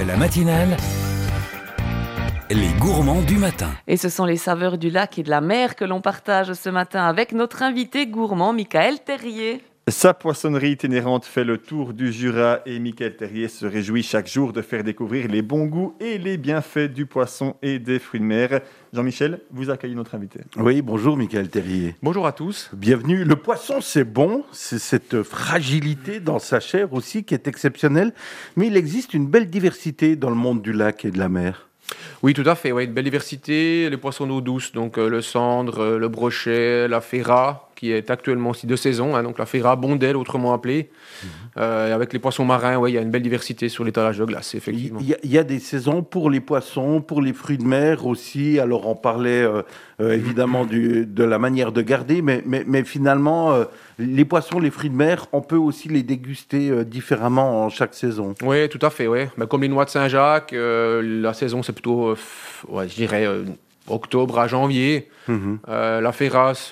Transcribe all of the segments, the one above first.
La matinale, les gourmands du matin. Et ce sont les saveurs du lac et de la mer que l'on partage ce matin avec notre invité gourmand Michael Terrier. Sa poissonnerie itinérante fait le tour du Jura et Michael Terrier se réjouit chaque jour de faire découvrir les bons goûts et les bienfaits du poisson et des fruits de mer. Jean-Michel, vous accueillez notre invité. Oui, bonjour Michael Terrier. Bonjour à tous. Bienvenue. Le poisson, c'est bon, c'est cette fragilité dans sa chair aussi qui est exceptionnelle, mais il existe une belle diversité dans le monde du lac et de la mer. Oui, tout à fait. Ouais, une belle diversité. Les poissons d'eau douce, donc le cendre, le brochet, la ferra, qui est actuellement aussi de saison. Donc la ferra bondelle, autrement appelée. Avec les poissons marins, il y a une belle diversité sur l'étalage de glace, effectivement. Il y a des saisons pour les poissons, pour les fruits de mer aussi. Alors on parlait évidemment de la manière de garder, mais finalement, les poissons, les fruits de mer, on peut aussi les déguster différemment en chaque saison. Oui, tout à fait. Ouais. Comme les noix de Saint-Jacques, la saison c'est plutôt, je dirais, octobre à janvier. La ferrasse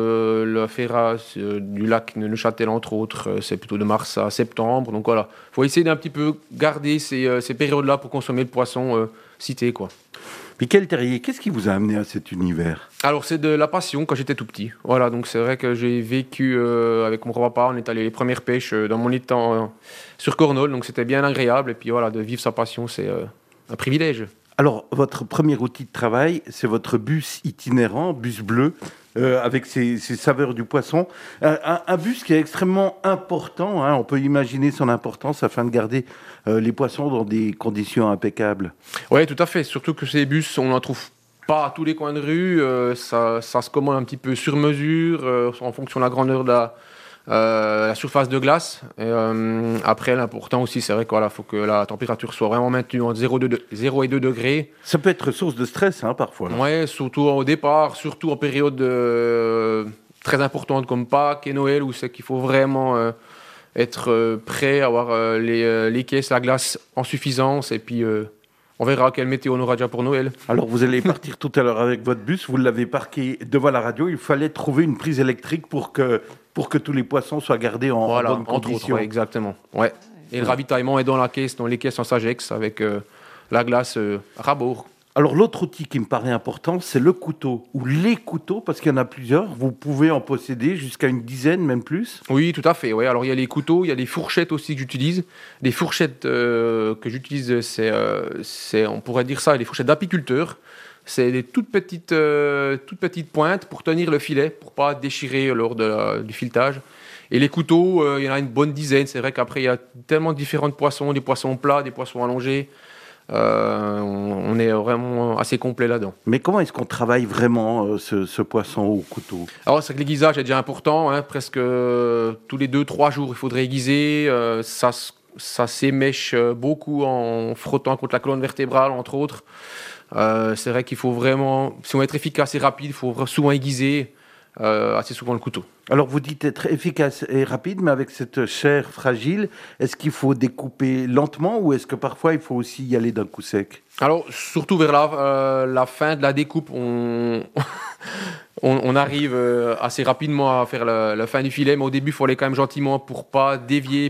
du lac de Neuchâtel, entre autres, c'est plutôt de mars à septembre. Donc voilà, il faut essayer d'un petit peu garder ces périodes-là pour consommer le poisson cité, quoi. Michael Terrier, qu'est-ce qui vous a amené à cet univers ? Alors, c'est de la passion quand j'étais tout petit. Voilà, donc c'est vrai que j'ai vécu avec mon papa. On est allé les premières pêches dans mon étang sur Cornol, donc c'était bien agréable. Et puis voilà, de vivre sa passion, c'est un privilège. Alors, votre premier outil de travail, c'est votre bus itinérant, bus bleu, avec ses saveurs du poisson. Un bus qui est extrêmement important, on peut imaginer son importance afin de garder les poissons dans des conditions impeccables. Oui, tout à fait. Surtout que ces bus, on n'en trouve pas à tous les coins de rue. Ça se commande un petit peu sur mesure, en fonction de la grandeur de la surface de glace. Après, l'important aussi, c'est vrai qu'il faut que la température soit vraiment maintenue entre 0 et 2 degrés. Ça peut être source de stress, parfois. Oui, surtout au départ, surtout en période très importante comme Pâques et Noël, où c'est qu'il faut vraiment être prêt, avoir les caisses, la glace en suffisance, et puis on verra quelle météo on aura déjà pour Noël. Alors, vous allez partir tout à l'heure avec votre bus, vous l'avez parqué devant la radio, il fallait trouver une prise électrique pour que tous les poissons soient gardés en bonne condition. Autres, exactement. Ouais. Et le ravitaillement est dans les caisses en Sagex avec la glace Rabour. Alors l'autre outil qui me paraît important, c'est le couteau, ou les couteaux, parce qu'il y en a plusieurs. Vous pouvez en posséder jusqu'à une dizaine, même plus. Oui, tout à fait. Ouais. Alors il y a les couteaux, il y a les fourchettes aussi que j'utilise. Les fourchettes que j'utilise, c'est, on pourrait dire ça, les fourchettes d'apiculteurs. C'est des toutes petites pointes pour tenir le filet, pour pas déchirer lors du filetage. Et les couteaux, il y en a une bonne dizaine. C'est vrai qu'après, il y a tellement de différents poissons, des poissons plats, des poissons allongés. On est vraiment assez complet là-dedans. Mais comment est-ce qu'on travaille vraiment ce poisson au couteau ? Alors, c'est que l'aiguisage est déjà important. Presque tous les 2-3 jours, il faudrait aiguiser. Ça s'émèche beaucoup en frottant contre la colonne vertébrale, entre autres. C'est vrai qu'il faut vraiment, si on veut être efficace et rapide, il faut souvent aiguiser assez souvent le couteau. Alors vous dites être efficace et rapide, mais avec cette chair fragile, est-ce qu'il faut découper lentement ou est-ce que parfois il faut aussi y aller d'un coup sec ? Alors surtout vers la fin de la découpe, on arrive assez rapidement à faire la fin du filet, mais au début il faut aller quand même gentiment pour pas dévier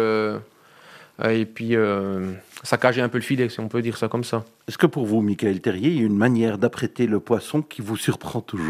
et puis saccager un peu le filet, si on peut dire ça comme ça. Est-ce que pour vous, Michael Terrier, il y a une manière d'apprêter le poisson qui vous surprend toujours ?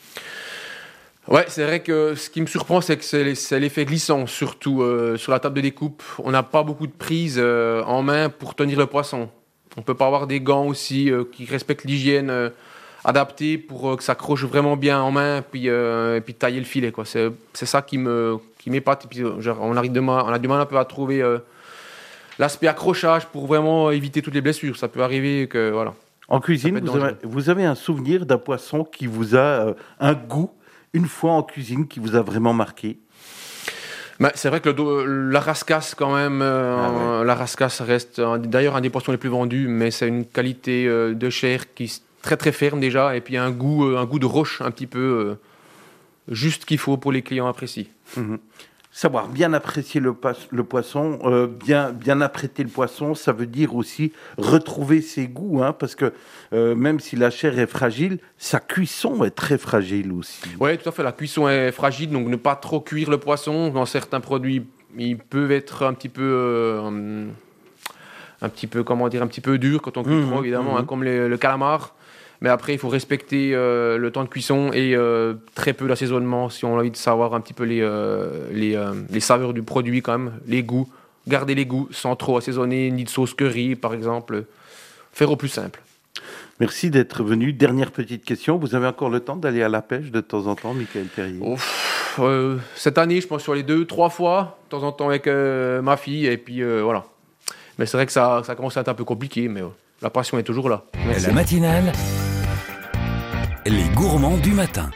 Ouais, c'est vrai que ce qui me surprend, c'est que c'est l'effet glissant, surtout sur la table de découpe. On n'a pas beaucoup de prise en main pour tenir le poisson. On peut pas avoir des gants aussi qui respectent l'hygiène adaptée pour que ça accroche vraiment bien en main, et puis tailler le filet, quoi. C'est ça qui m'épate. Et puis, on a du mal un peu à trouver l'aspect accrochage pour vraiment éviter toutes les blessures. Ça peut arriver que voilà. En cuisine, vous avez un souvenir d'un poisson qui vous a un goût une fois en cuisine qui vous a vraiment marqué ? C'est vrai que la rascasse quand même, la rascasse reste d'ailleurs un des poissons les plus vendus, mais c'est une qualité de chair qui est très très ferme déjà, et puis un goût de roche un petit peu juste qu'il faut pour les clients apprécient. Savoir bien apprécier le poisson, bien apprêter le poisson, ça veut dire aussi retrouver ses goûts, parce que même si la chair est fragile, sa cuisson est très fragile aussi. Oui, tout à fait, la cuisson est fragile, donc ne pas trop cuire le poisson. Dans certains produits, ils peuvent être un petit peu un petit peu, un petit peu dur quand on cuit trop, évidemment, comme le calamar. Mais après, il faut respecter le temps de cuisson et très peu d'assaisonnement si on a envie de savoir un petit peu les saveurs du produit quand même, les goûts. Garder les goûts sans trop assaisonner, ni de sauce curry par exemple. Faire au plus simple. Merci d'être venu. Dernière petite question. Vous avez encore le temps d'aller à la pêche de temps en temps, Michael Terrier? Cette année, je pense sur les 2-3 fois, de temps en temps avec ma fille. Et puis voilà. Mais c'est vrai que ça commence à être un peu compliqué, mais la passion est toujours là. Merci. La matinale, les gourmands du matin.